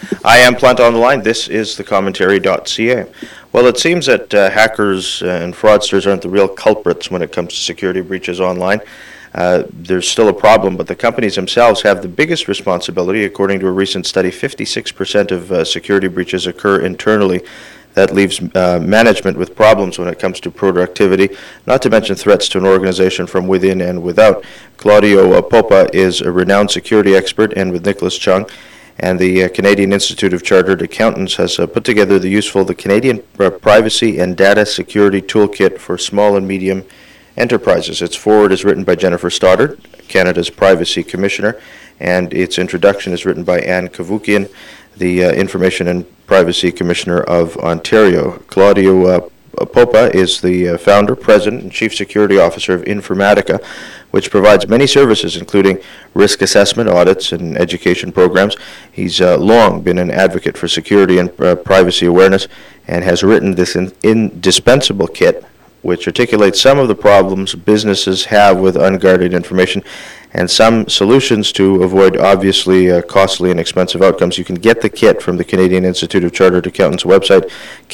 I am Plant on the Line. This is thecommentary.ca. Well, it seems that hackers and fraudsters aren't the real culprits when it comes to security breaches online. There's still a problem, but the companies themselves have the biggest responsibility. According to a recent study, 56% of security breaches occur internally. That leaves management with problems when it comes to productivity, not to mention threats to an organization from within and without. Claudio Popa is a renowned security expert, and with Nicholas Chung and the Canadian Institute of Chartered Accountants has put together the Canadian Privacy and Data Security Toolkit for Small and Medium Enterprises. Its foreword is written by Jennifer Stoddard, Canada's Privacy Commissioner, and its introduction is written by Anne Cavoukian, the Information and Privacy Commissioner of Ontario. Claudio Popa is the founder, president, and chief security officer of Informatica, which provides many services, including risk assessment, audits, and education programs. He's long been an advocate for security and privacy awareness and has written this indispensable kit, which articulates some of the problems businesses have with unguarded information and some solutions to avoid obviously costly and expensive outcomes. You can get the kit from the Canadian Institute of Chartered Accountants website,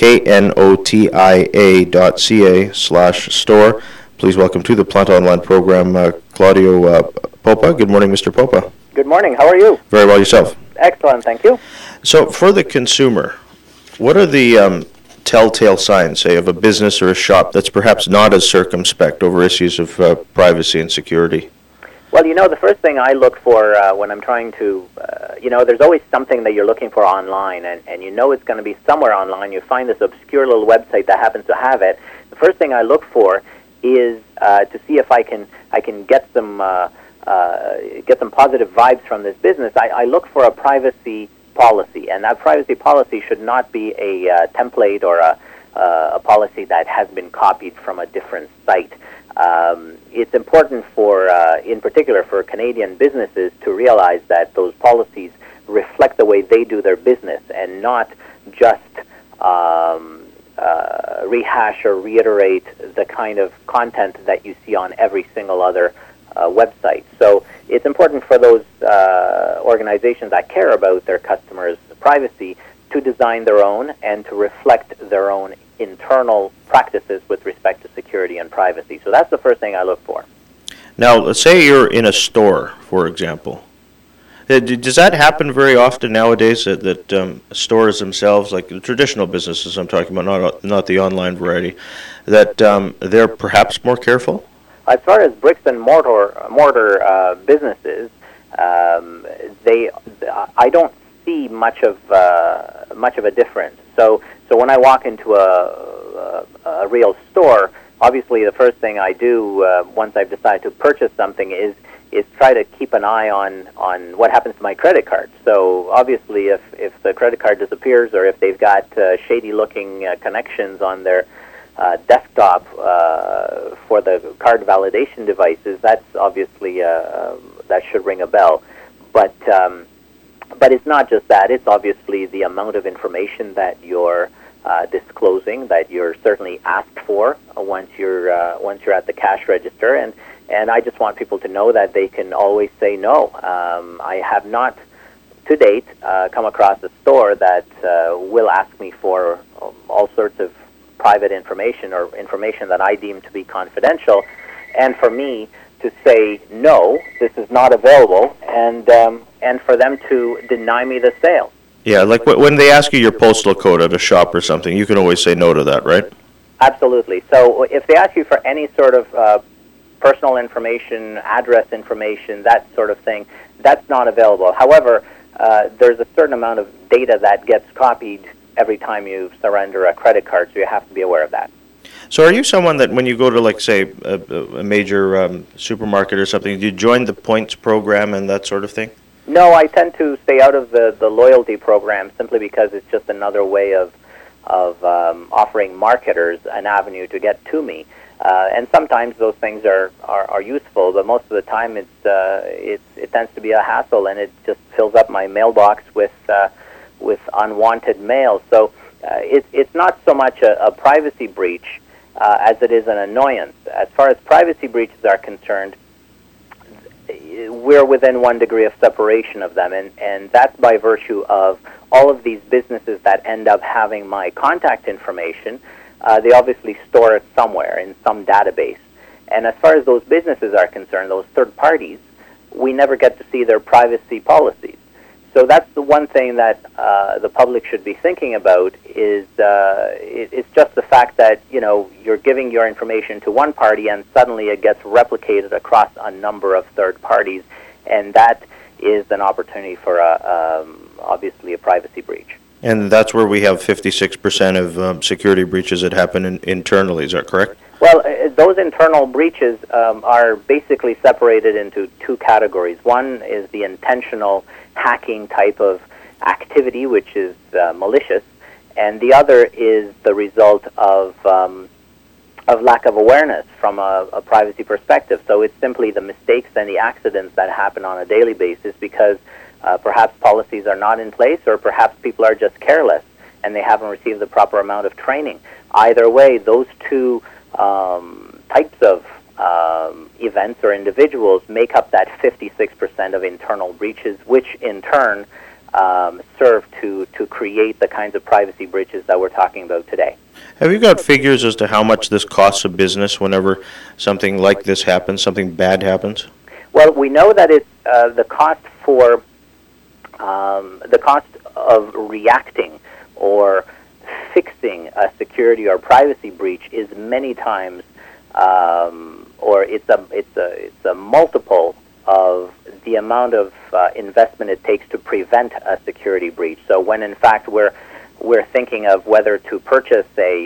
knotia.ca/store. Please welcome to the Plant Online program, Claudio Popa. Good morning, Mr. Popa. Good morning. How are you? Very well, yourself? Excellent, thank you. So for the consumer, what are the telltale signs, say, of a business or a shop that's perhaps not as circumspect over issues of privacy and security? Well, the first thing I look for when I'm trying to, there's always something that you're looking for online, and it's going to be somewhere online. You find this obscure little website that happens to have it. The first thing I look for is to see if I can get some positive vibes from this business. I look for a privacy policy, and that privacy policy should not be a template or a policy that has been copied from a different site. It's important in particular for Canadian businesses to realize that those policies reflect the way they do their business and not just rehash or reiterate the kind of content that you see on every single other website. So it's important for those organizations that care about their customers' privacy to design their own and to reflect their own internal practices with respect to security and privacy. So that's the first thing I look for. Now, let's say you're in a store, for example. Does that happen very often nowadays, that stores themselves, like the traditional businesses I'm talking about, not the online variety, that they're perhaps more careful? As far as bricks and mortar businesses, I don't see much of a difference. So when I walk into a real store, obviously the first thing I do once I've decided to purchase something is try to keep an eye on what happens to my credit card. So obviously if the credit card disappears or if they've got shady-looking connections on their desktop for the card validation devices, that's obviously that should ring a bell. But it's not just that. It's obviously the amount of information that you're disclosing, that you're certainly asked for once you're at the cash register, and I just want people to know that they can always say no. I have not, to date, come across a store that will ask me for all sorts of private information or information that I deem to be confidential, and for me to say no, this is not available, and for them to deny me the sale. Yeah, like when they ask you your postal code at a shop or something, you can always say no to that, right? Absolutely. So if they ask you for any sort of personal information, address information, that sort of thing, that's not available. However, there's a certain amount of data that gets copied every time you surrender a credit card, so you have to be aware of that. So are you someone that when you go to, like, say, a major supermarket or something, do you join the points program and that sort of thing? No, I tend to stay out of the loyalty program simply because it's just another way of offering marketers an avenue to get to me. And sometimes those things are useful, but most of the time it tends to be a hassle, and it just fills up my mailbox with unwanted mail. So it's not so much a privacy breach as it is an annoyance. As far as privacy breaches are concerned, we're within 1 degree of separation of them, and that's by virtue of all of these businesses that end up having my contact information. They obviously store it somewhere in some database. And as far as those businesses are concerned, those third parties, we never get to see their privacy policies. So that's the one thing that the public should be thinking about is it's just the fact that, you're giving your information to one party and suddenly it gets replicated across a number of third parties, and that is an opportunity for obviously a privacy breach. And that's where we have 56% of security breaches that happen internally, is that correct? Well, those internal breaches are basically separated into two categories. One is the intentional hacking type of activity, which is malicious, and the other is the result of lack of awareness from a privacy perspective. So it's simply the mistakes and the accidents that happen on a daily basis because perhaps policies are not in place, or perhaps people are just careless and they haven't received the proper amount of training. Either way, those two types of events or individuals make up that 56% of internal breaches, which in turn serve to create the kinds of privacy breaches that we're talking about today. Have you got figures as to how much this costs a business whenever something like this happens, something bad happens? Well, we know that it's the cost for the cost of reacting or fixing a security or privacy breach is many times, or it's a multiple of the amount of investment it takes to prevent a security breach. So when in fact we're thinking of whether to purchase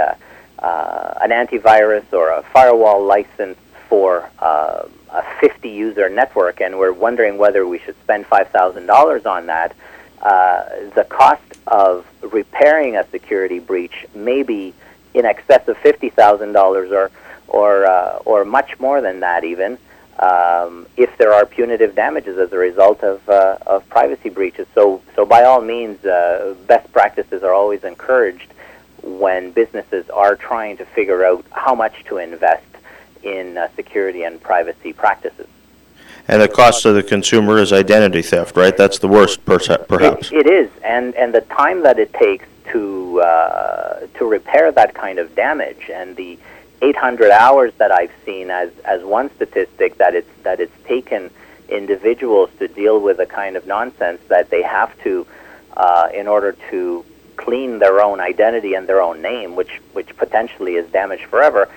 an antivirus or a firewall license for a 50-user network, and we're wondering whether we should spend $5,000 on that, the cost of repairing a security breach may be in excess of $50,000 or much more than that even, if there are punitive damages as a result of privacy breaches. So by all means, best practices are always encouraged when businesses are trying to figure out how much to invest in security and privacy practices. And the cost to the consumer is identity theft, right? That's the worst, perhaps. It is, and the time that it takes to repair that kind of damage, and the 800 hours that I've seen as one statistic that it's taken individuals to deal with the kind of nonsense that they have to in order to clean their own identity and their own name, which potentially is damaged forever,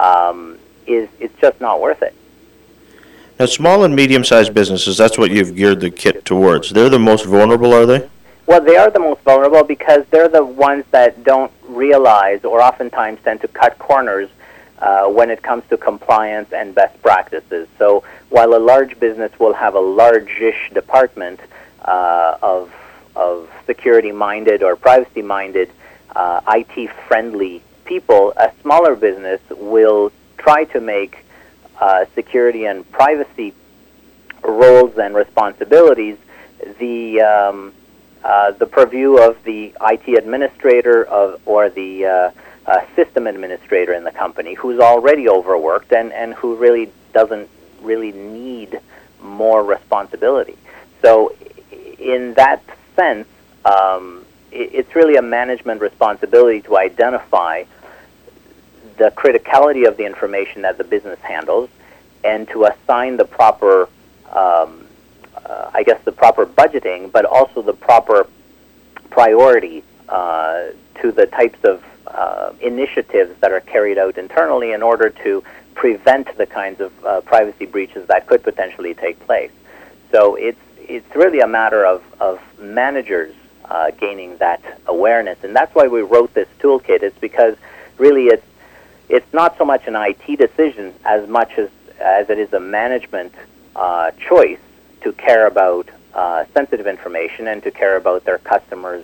it's just not worth it. Now, small and medium-sized businesses, that's what you've geared the kit towards. They're the most vulnerable, are they? Well, they are the most vulnerable because they're the ones that don't realize or oftentimes tend to cut corners when it comes to compliance and best practices. So while a large business will have a large-ish department of security-minded or privacy-minded, IT-friendly people, a smaller business will try to make security and privacy roles and responsibilities the purview of the IT administrator or the system administrator in the company, who's already overworked and who really doesn't really need more responsibility. So in that sense, it's really a management responsibility to identify the criticality of the information that the business handles, and to assign the proper, the proper budgeting, but also the proper priority to the types of initiatives that are carried out internally in order to prevent the kinds of privacy breaches that could potentially take place. So it's really a matter of managers gaining that awareness, and that's why we wrote this toolkit. It's because really it's not so much an IT decision as much as it is a management choice to care about sensitive information and to care about their customers'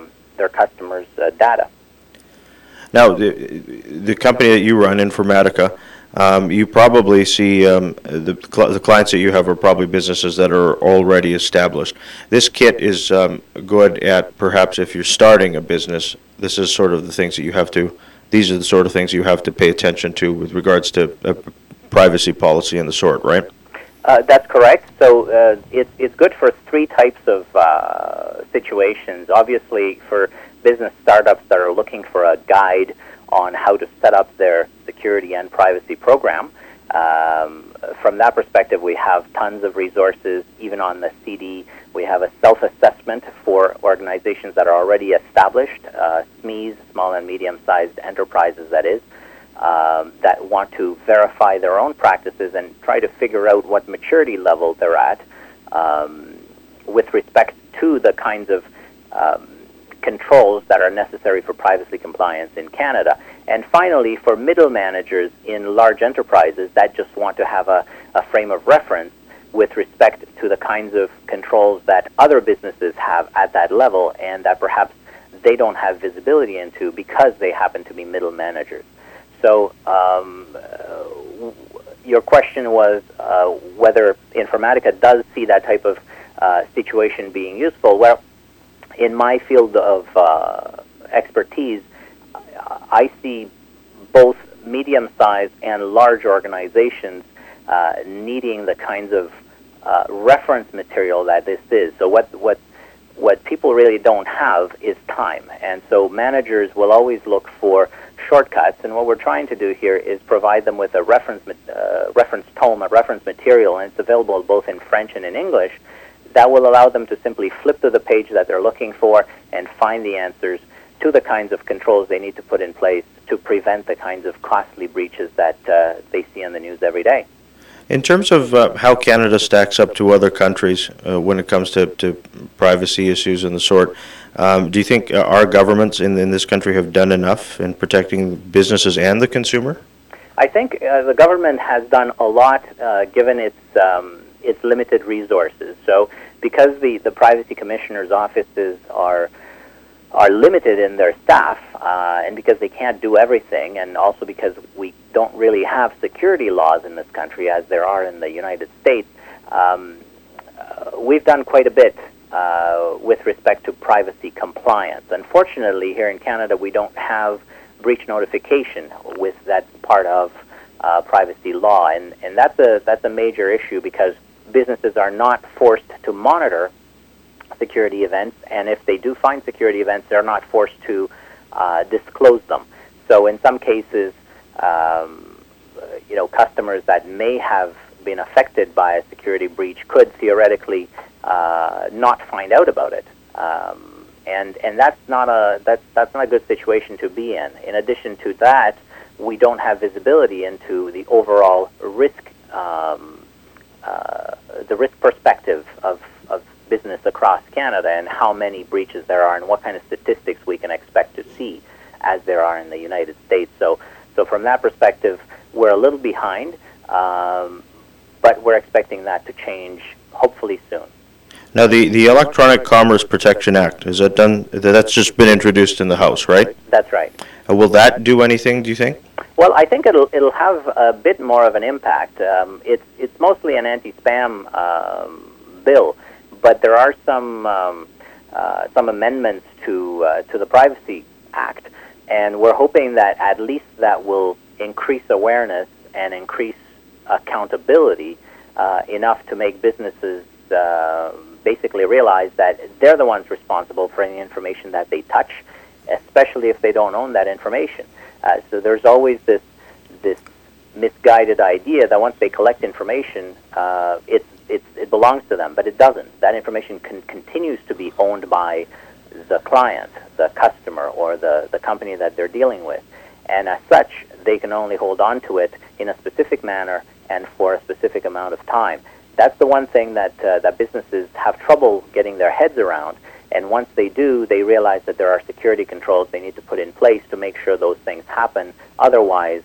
data. Now, the company that you run, Informatica, you probably see the clients that you have are probably businesses that are already established. This kit is good at perhaps if you're starting a business. This is sort of the things that you have to. These are the sort of things you have to pay attention to with regards to privacy policy and the sort, right? That's correct. So it's good for three types of situations. Obviously, for business startups that are looking for a guide on how to set up their security and privacy program. From that perspective, we have tons of resources. Even on the CD, we have a self-assessment for organizations that are already established, SMEs, small and medium-sized enterprises, that is, that want to verify their own practices and try to figure out what maturity level they're at with respect to the kinds of controls that are necessary for privacy compliance in Canada. And finally, for middle managers in large enterprises that just want to have a frame of reference with respect to the kinds of controls that other businesses have at that level and that perhaps they don't have visibility into because they happen to be middle managers. So your question was whether Informatica does see that type of situation being useful. Well, in my field of expertise, I see both medium-sized and large organizations needing the kinds of reference material that this is. So what people really don't have is time, and so managers will always look for shortcuts. And what we're trying to do here is provide them with a reference tome, a reference material, and it's available both in French and in English. That will allow them to simply flip to the page that they're looking for and find the answers to the kinds of controls they need to put in place to prevent the kinds of costly breaches that they see on the news every day. In terms of how Canada stacks up to other countries when it comes to privacy issues and the sort, do you think our governments in this country have done enough in protecting businesses and the consumer? I think the government has done a lot given its limited resources. So because the Privacy Commissioner's offices are limited in their staff, and because they can't do everything, and also because we don't really have security laws in this country as there are in the United States, we've done quite a bit with respect to privacy compliance. Unfortunately, here in Canada, we don't have breach notification that's part of privacy law, and that's a major issue because businesses are not forced to monitor security events, and if they do find security events, they're not forced to disclose them. So in some cases, customers that may have been affected by a security breach could theoretically not find out about it, and that's not a good situation to be in. In addition to that, we don't have visibility into the overall risk, the risk perspective of business across Canada and how many breaches there are and what kind of statistics we can expect to see as there are in the United States. So from that perspective, we're a little behind, but we're expecting that to change hopefully soon. Now, the Electronic Commerce Protection Act, is that done? That's just been introduced in the House, right? That's right. Will that do anything, do you think? Well, I think it'll have a bit more of an impact. It's mostly an anti-spam bill, but there are some amendments to the Privacy Act, and we're hoping that at least that will increase awareness and increase accountability enough to make businesses basically realize that they're the ones responsible for any information that they touch, especially if they don't own that information. So there's always this misguided idea that once they collect information, it belongs to them, but it doesn't. That information continues to be owned by the client, the customer, or the company that they're dealing with. And as such, they can only hold on to it in a specific manner and for a specific amount of time. That's the one thing that businesses have trouble getting their heads around. And once they do, they realize that there are security controls they need to put in place to make sure those things happen. Otherwise,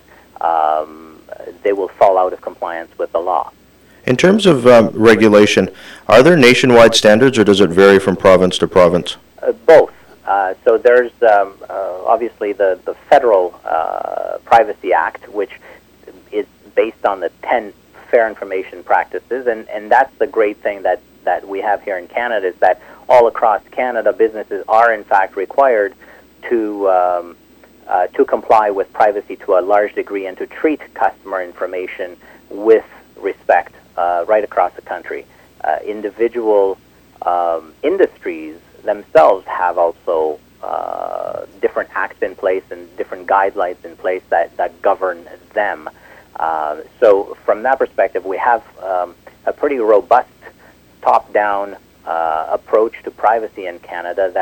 they will fall out of compliance with the law. In terms of regulation, are there nationwide standards, or does it vary from province to province? Both. So there's obviously the Federal Privacy Act, which is based on the 10 Fair Information Practices, and that's the great thing that we have here in Canada, is that all across Canada, businesses are in fact required to comply with privacy to a large degree and to treat customer information with respect right across the country. Individual industries themselves have also different acts in place and different guidelines in place that govern them. So from that perspective, we have a pretty robust top-down approach to privacy in Canada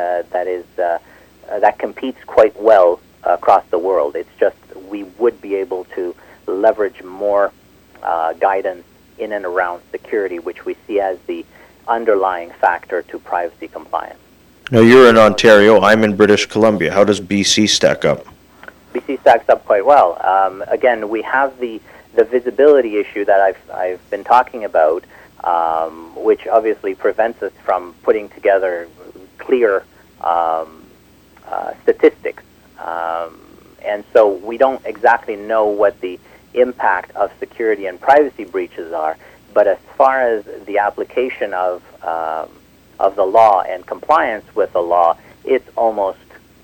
that competes quite well across the world. It's just we would be able to leverage more guidance in and around security, which we see as the underlying factor to privacy compliance. Now, you're in Ontario. I'm in British Columbia. How does BC stack up? BC stacks up quite well. Again, we have the visibility issue that I've been talking about, which obviously prevents us from putting together clear statistics. And so we don't exactly know what the impact of security and privacy breaches are. But as far as the application of the law and compliance with the law, it's almost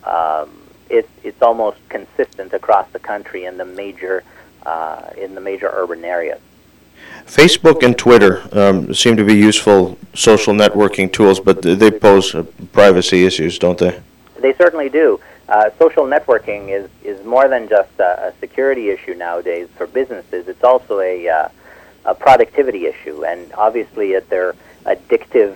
consistent across the country in the major urban areas. Facebook and Twitter seem to be useful social networking tools, but they pose privacy issues, don't they? They certainly do. Social networking is more than just a security issue nowadays for businesses. It's also a productivity issue, and obviously they're addictive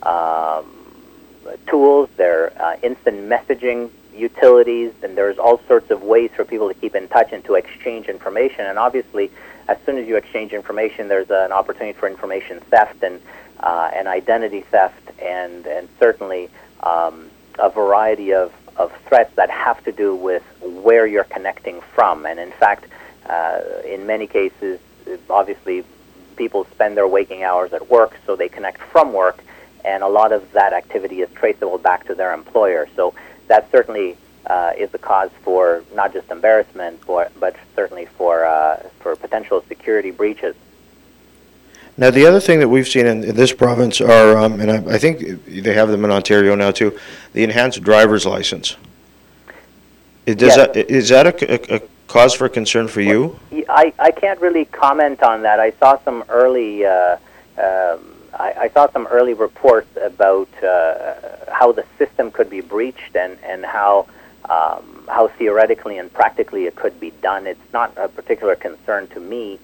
tools, they're instant messaging utilities, and there's all sorts of ways for people to keep in touch and to exchange information. And obviously, as soon as you exchange information, there's an opportunity for information theft and identity theft, and certainly a variety of threats that have to do with where you're connecting from. And in fact, in many cases, obviously, people spend their waking hours at work, so they connect from work, and a lot of that activity is traceable back to their employer. So that certainly is a cause for not just embarrassment, but certainly for potential security breaches. Now, the other thing that we've seen in this province are, and I think they have them in Ontario now too, the enhanced driver's license. Is that a cause for concern for you? I can't really comment on that. I saw some early reports about how the system could be breached and how theoretically and practically it could be done. It's not a particular concern to me.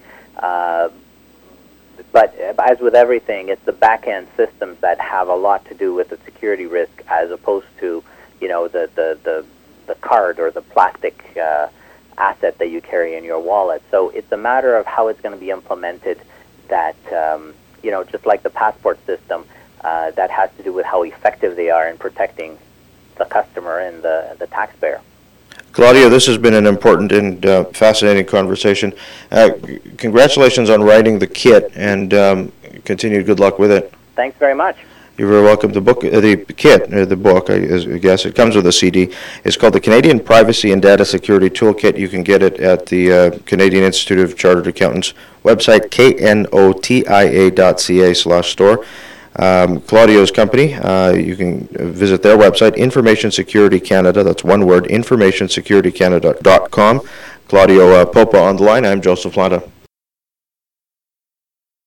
But as with everything, it's the back-end systems that have a lot to do with the security risk, as opposed to, the card or the plastic asset that you carry in your wallet. So it's a matter of how it's going to be implemented. That just like the passport system, that has to do with how effective they are in protecting the customer and the taxpayer. Claudio, this has been an important and fascinating conversation. Congratulations on writing the kit, and continued good luck with it. Thanks very much. You're very welcome. The book, the kit, the book, I guess, it comes with a CD. It's called the Canadian Privacy and Data Security Toolkit. You can get it at the Canadian Institute of Chartered Accountants website, knotia.ca/store. Claudio's company, you can visit their website, Information Security Canada, that's one word, informationsecuritycanada.com. Claudio Popa on the line. I'm Joseph Landa.